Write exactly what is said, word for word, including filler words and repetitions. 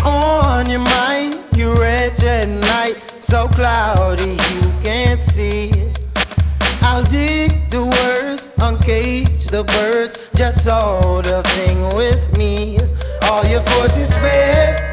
on your mind? You wretched night, so cloudy you can't see. I'll dig the words, uncage the birds, just so they'll sing with me. All your forces spread